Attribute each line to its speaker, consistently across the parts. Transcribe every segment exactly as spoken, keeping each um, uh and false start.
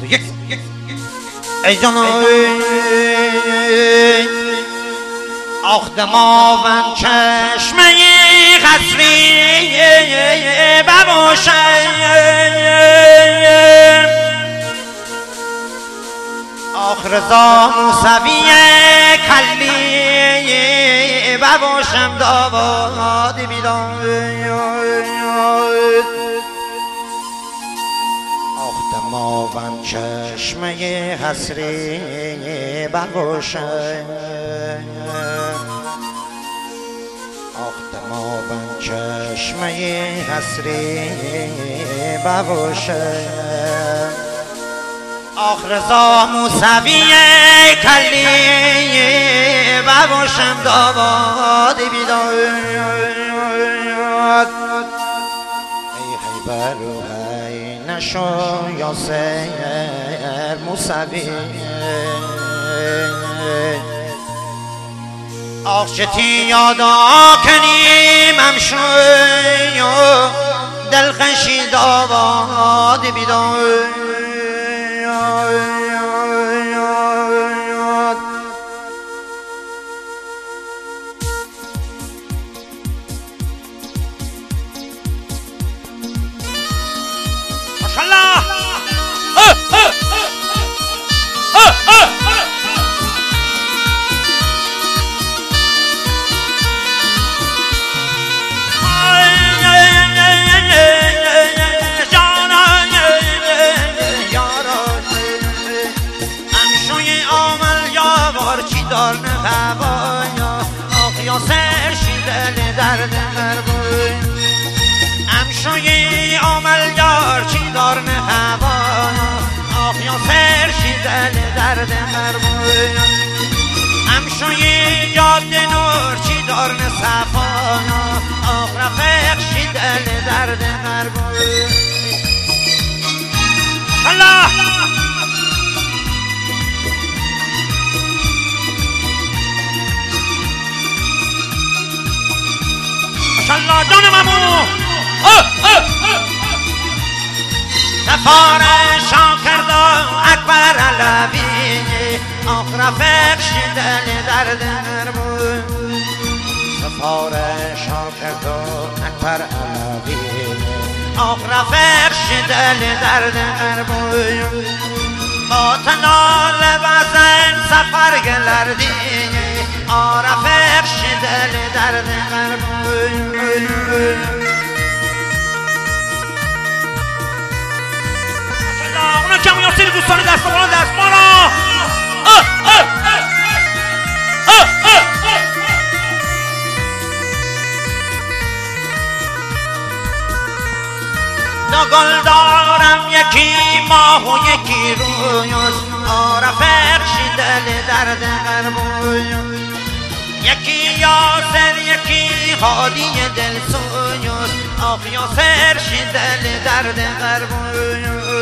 Speaker 1: ای جانم آخ دماوند چشمه قصری بباشم آخ رضا موسوی کلی بباشم داواد بیداد آخ دماوند چشمه حسری بباشم آخ دماوند چشمه حسری بباشم آخ رضا موسوی کلی بباشم داواد بیداد ای خیبر و ای نشو یاسر موسوی آخ چتی یادا کنیم امشوی دل خشی داواد بیداد
Speaker 2: ماشاءالله
Speaker 1: دار هوایا آخ یاسر شیدل درد مربوی امشوی عمل یار چی دار هوایا آخ یاسر شیدل درد مربوی امشوی یاد نور چی دار صفایا آخ رفق شیدل درد مربوی
Speaker 2: الله ماشاءالله جان ممو
Speaker 1: سفار شاکردا اکبر علوی آخ رفق شیدل درد مربوی سفار شاکردا اکبر علوی آخ رفق شیدل درد مربوی با تنال بزن سفر گلردی آرفق شدل درد مربوی
Speaker 2: اونا کم یاسر دوستان دست بالا دست بالا
Speaker 1: دو گل دارم یکی ماه و یکی رویوز آرفق شدل درد مربوی یکی یاسر یکی هادی دل سویوز آخ یاسر شدل درد مربوی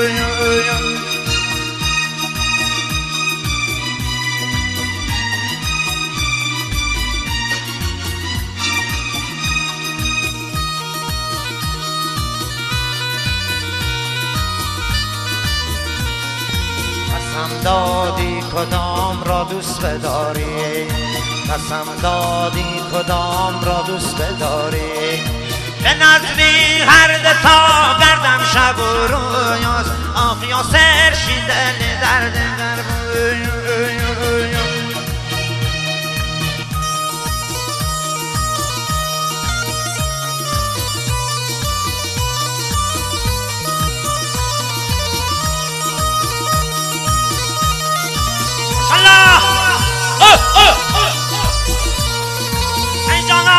Speaker 1: قسم دادی کدام را دوست بداری قسم دادی کدام را دوست بداری به نظری هر دتا گردم شب و رویاز آخ یاسر شیدل درد مربوی
Speaker 2: الله ای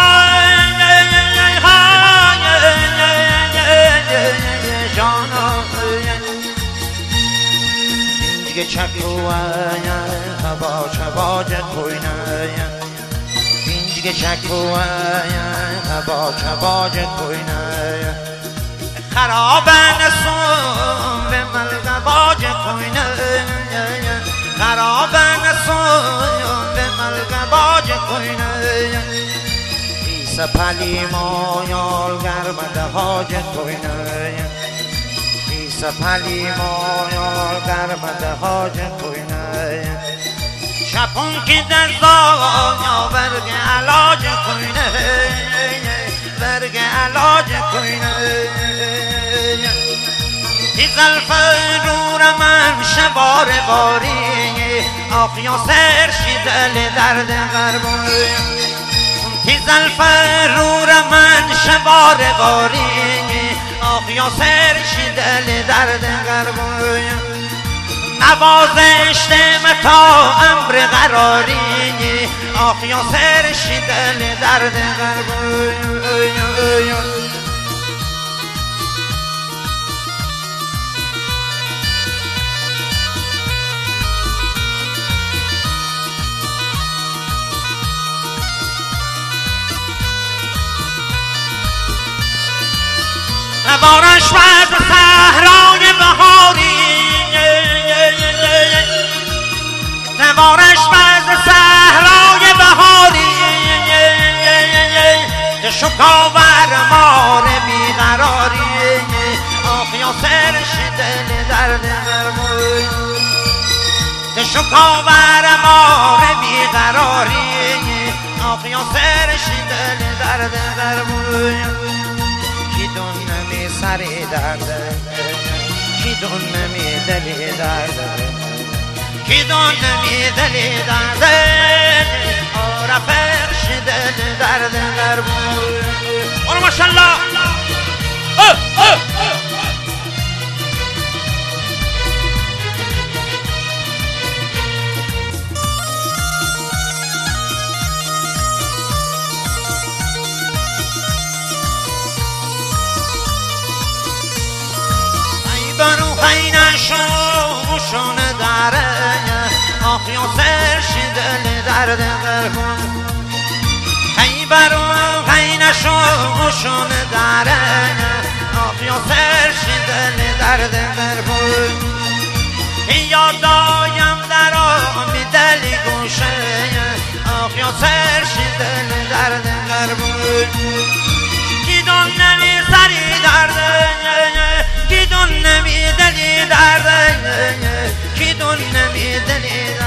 Speaker 1: اینجگه چکوان هوا چواج کوینه اینجگه چکوان هوا چواج کوینه خرابن سون به ملغ باج کوینه خرابن سون به ملغ باج کوینه ایسا پلی مایال گرمده حاج کوینه سپلی مایال گرمده حاج کوینه شپون که در زایا برگ علاج کوینه برگ علاج کوینه تی زلف رور من شبار باری آخ یا سر شدل درد غربوی تی زلف رور من شبار باری آخ یا سر شدل درد غربوی نوازشتم تا امر قراری آخ یا سر شدل درد غربوی نوارش بر صحرای بهاری نوارش بر صحرای بهاری شکاور مار بیقراری آخ یا سرش دل درد غربوی شکاور مار بیقراری آخ یا سرش دل درد غربوی کی دونمی سری درده کی دونمی دلی درده کی دونمی دلی درده آره فرش دل درد غربوی آره ماشالله برو خینشون داره آخ یا سرش دل درد غربوی ای برو خینشون داره آخ یا سرش دل درد غربوی یادایم در آمی دلی گوشه آخ یا سرش دل درد غربوی کی دون نمی سری درده کی دون نمی دلی درده کی دون نمی دلی درده